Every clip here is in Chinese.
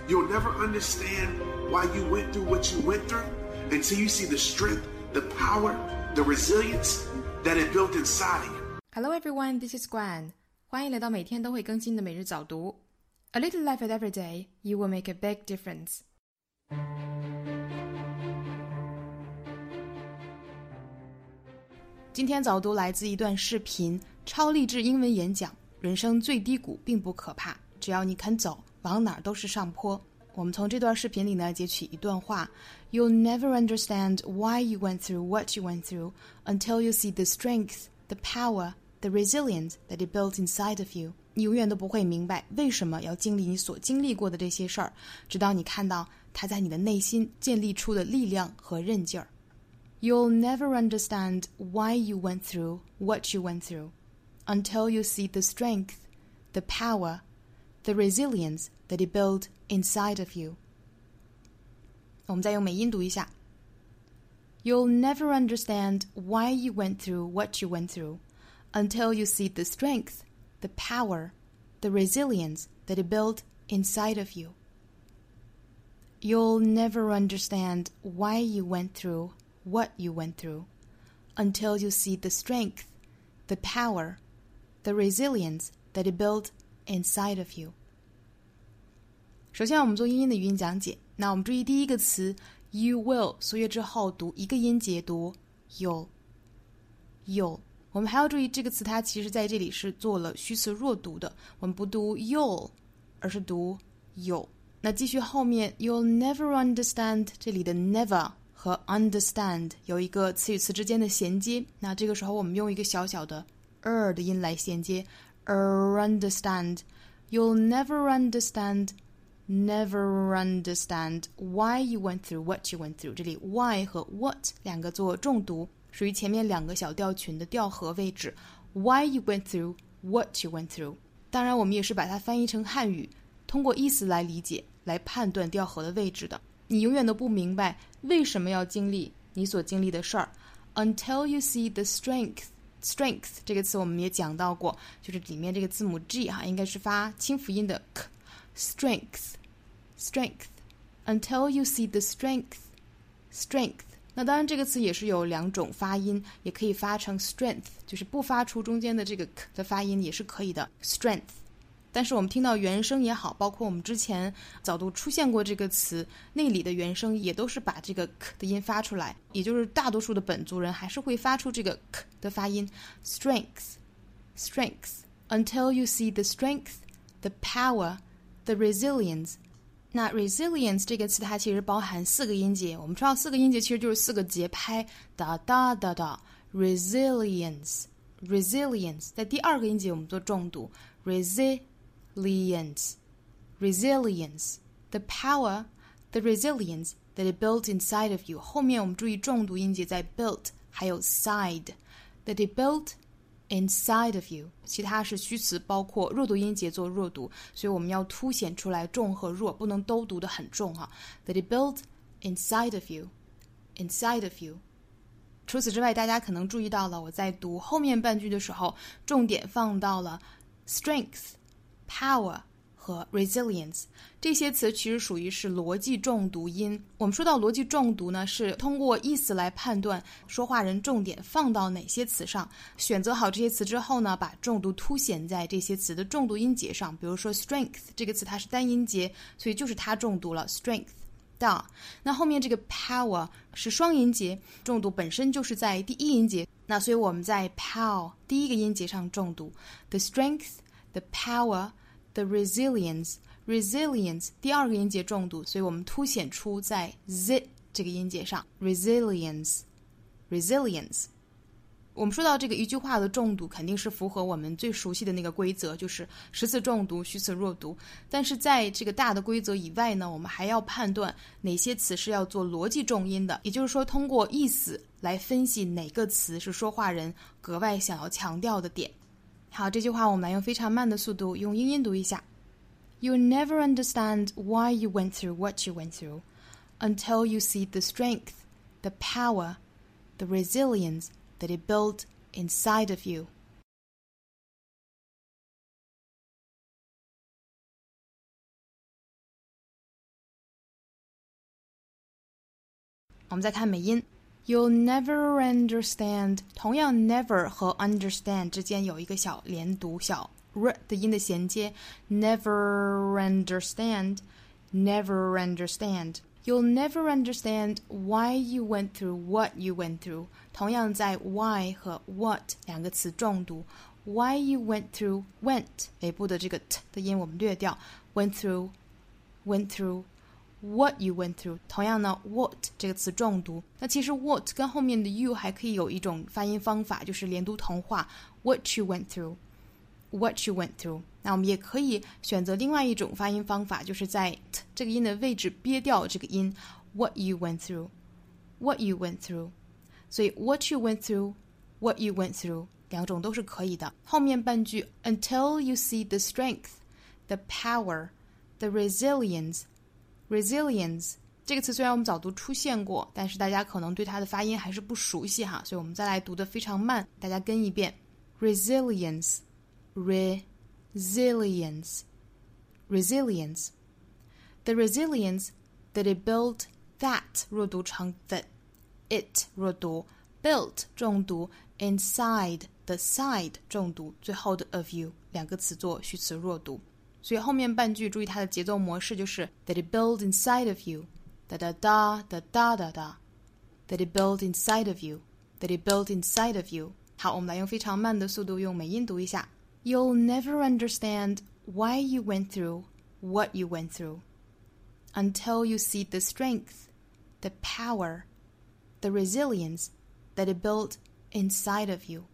You'll never understand why you went through what you went through until you see the strength, the power, the resilience that it built inside of you. Hello everyone, this is Guan. 欢迎来到每天都会更新的每日早读。A little effort every day, you will make a big difference. 今天早读来自一段视频，超励志英文演讲。人生最低谷并不可怕，只要你肯走，往哪儿都是上坡。我们从这段视频里呢截取一段话 You'll never understand why you went through what you went through until you see the strength, the power, the resilience that it built inside of you. 你永远都不会明白为什么要经历你所经历过的这些事儿，直到你看到它在你的内心建立出的力量和韧劲儿。You'll never understand why you went through what you went through until you see the strength, the power, the resilience that it built inside of you. 我们再用美音读一下 You'll never understand why you went through what you went through until you see the strength, the power, the resilience that it built inside of you. You'll never understand why you went through what you went through until you see the strength, the power, the resilience that it built inside of you. 首先我们做英音的语音讲解，那我们注意第一个词 you will 缩约之后读一个音节读 you'll。 我们还要注意这个词它其实在这里是做了虚词弱读的，我们不读 you'll 而是读 you'll。 那继续后面 you'll never understand 这里的 never 和 understand 有一个词与词之间的衔接，那这个时候我们用一个小小的的音来衔接 understand. You'll never understand why you went through what you went through. 这里 why 和 what 两个做重读，属于前面两个小调群的调和位置 Why you went through what you went through. 当然我们也是把它翻译成汉语，通过意思来理解，来判断调和的位置的。你永远都不明白为什么要经历你所经历的事儿 Until you see the strength 这个词我们也讲到过，就是里面这个字母 G 应该是发清辅音的 k strength Until you see the strength 那当然这个词也是有两种发音，也可以发成 strength 就是不发出中间的这个 k 的发音也是可以的 strength。但是我们听到原声也好，包括我们之前早读出现过这个词，那里的原声也都是把这个 k 的音发出来，也就是大多数的本族人还是会发出这个 k 的发音 strength Until you see the strength, the power, the resilience. 那 resilience 这个词它其实包含四个音节，我们知道四个音节其实就是四个节拍哒哒哒哒 resilience 在第二个音节我们做重读 resilience, the power, the resilience that it built inside of you. 后面我们注意重读音节在 built 还有 side that it built inside of you. 其他是虚词，包括弱读音节做弱读，所以我们要凸显出来重和弱，不能都读得很重that it built inside of you. 除此之外，大家可能注意到了，我在读后面半句的时候，重点放到了 strength, power 和 resilience 这些词其实属于是逻辑重读音。我们说到逻辑重读呢，是通过意思来判断说话人重点放到哪些词上，选择好这些词之后呢，把重读凸显在这些词的重读音节上。比如说 strength 这个词它是单音节，所以就是它重读了 strength的。那后面这个 power 是双音节，重读本身就是在第一音节，那所以我们在 pow 第一个音节上重读 the strength, the power, the resilience 第二个音节重读，所以我们凸显出在 z 这个音节上 resilience。 我们说到这个一句话的重读肯定是符合我们最熟悉的那个规则，就是实词重读虚词弱读，但是在这个大的规则以外呢，我们还要判断哪些词是要做逻辑重音的，也就是说通过意思来分析哪个词是说话人格外想要强调的点。好，这句话我们来用非常慢的速度用英音读一下 You'll never understand why you went through what you went through until you see the strength, the power, the resilience that it built inside of you. 我们再看美音 You'll never understand 同样 never 和 understand 之间有一个小连读小 r 的音的衔接 Never understand Never understand You'll never understand why you went through what you went through 同样在 why 和 what 两个词重读 Why you went through went 尾部的这个 t 的音我们略掉 went through What you went through 同样呢 what 这个词重读那其实 what 跟后面的 you 还可以有一种发音方法就是连读同化 What you went through那我们也可以选择另外一种发音方法就是在 t 这个音的位置憋掉这个音 What you went through 所以 what you went through 两种都是可以的后面半句 Until you see the strength the power the resilience 这个词虽然我们早读出现过但是大家可能对它的发音还是不熟悉哈所以我们再来读得非常慢大家跟一遍 resilience the resilience that it built that 弱读成 that it 弱读 built 重读 inside the side 重读最后的 of you 两个词做虚词弱读所以后面半句注意它的节奏模式就是 that it built inside of you da da da da da da da that it built inside of you好我们来用非常慢的速度用美音读一下 You'll never understand why you went through what you went through until you see the strength the power the resilience that it built inside of you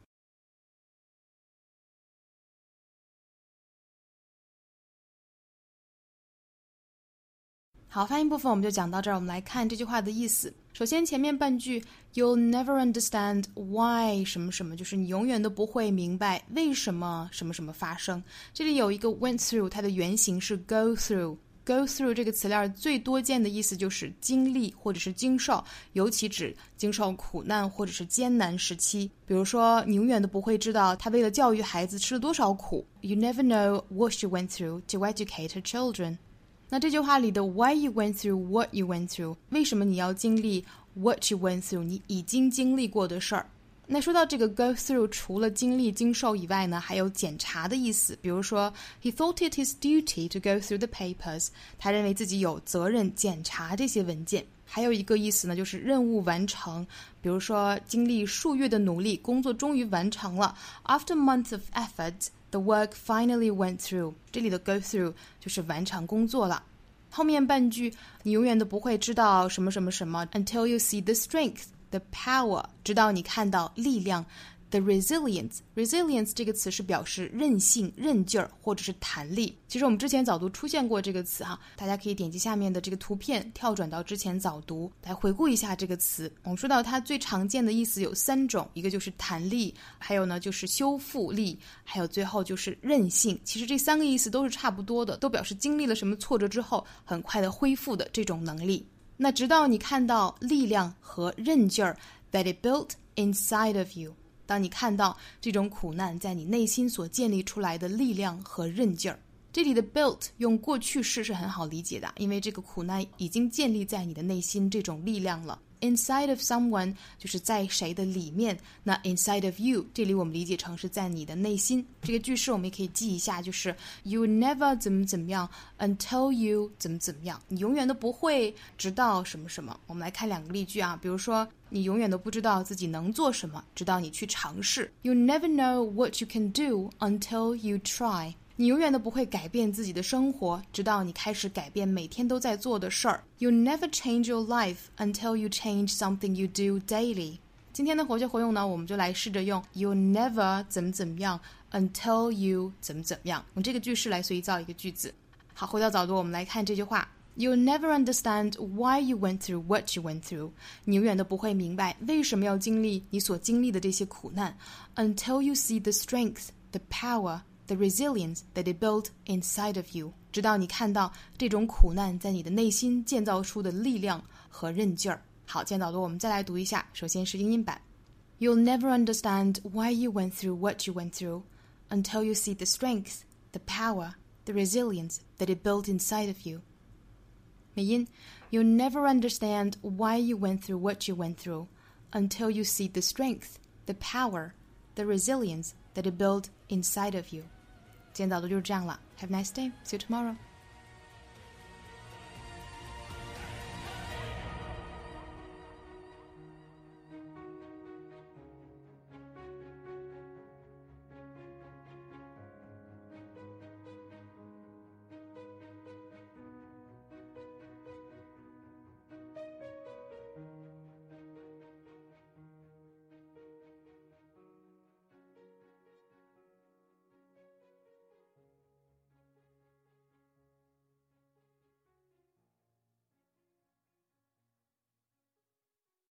好发音部分我们就讲到这儿我们来看这句话的意思首先前面半句 You'll never understand why 什么什么就是你永远都不会明白为什么什么什么发生这里有一个 went through 它的原型是 go through这个词链最多见的意思就是经历或者是经受尤其指经受苦难或者是艰难时期比如说你永远都不会知道他为了教育孩子吃了多少苦 You never know what she went through to educate her children那这句话里的 why you went through what you went through 为什么你要经历 what you went through 你已经经历过的事儿那说到这个 go through 除了经历经受以外呢还有检查的意思比如说 he thought it his duty to go through the papers 他认为自己有责任检查这些文件还有一个意思呢就是任务完成比如说经历数月的努力工作终于完成了 after months of effort The work finally went through 这里的 go through 就是完成工作了后面半句你永远都不会知道什么什么什么 until you see the strength the power 直到你看到力量 the resilience 这个词是表示韧性韧劲儿或者是弹力其实我们之前早读出现过这个词哈大家可以点击下面的这个图片跳转到之前早读来回顾一下这个词我们说到它最常见的意思有3种一个就是弹力还有呢就是修复力还有最后就是韧性其实这3个意思都是差不多的都表示经历了什么挫折之后很快的恢复的这种能力那直到你看到力量和韧劲儿 that it built inside of you当你看到这种苦难在你内心所建立出来的力量和韧劲儿这里的 built 用过去式是很好理解的因为这个苦难已经建立在你的内心这种力量了 inside of someone 就是在谁的里面那 inside of you 这里我们理解成是在你的内心这个句式我们也可以记一下就是 you never 怎么样 until you 怎么样你永远都不会直到什么什么我们来看2个例句啊比如说你永远都不知道自己能做什么直到你去尝试 You never know what you can do until you try你永远都不会改变自己的生活直到你开始改变每天都在做的事儿 You never change your life until you change something you do daily 今天的活学活用呢我们就来试着用 You never 怎么样 until you 怎么样用这个句式来随意造一个句子好回到早读我们来看这句话You'll never understand why you went through what you went through 你永远都不会明白为什么要经历你所经历的这些苦难 Until you see the strength, the power, the resilience that it built inside of you 直到你看到这种苦难在你的内心建造出的力量和韧劲儿好今天早读我们再来读一下首先是英音版 You'll never understand why you went through what you went through Until you see the strength, the power, the resilience that it built inside of you 美音 You'll never understand why you went through what you went through until you see the strength, the power, the resilience that it built inside of you. 今天导读就是这样了。Have a nice day. See you tomorrow.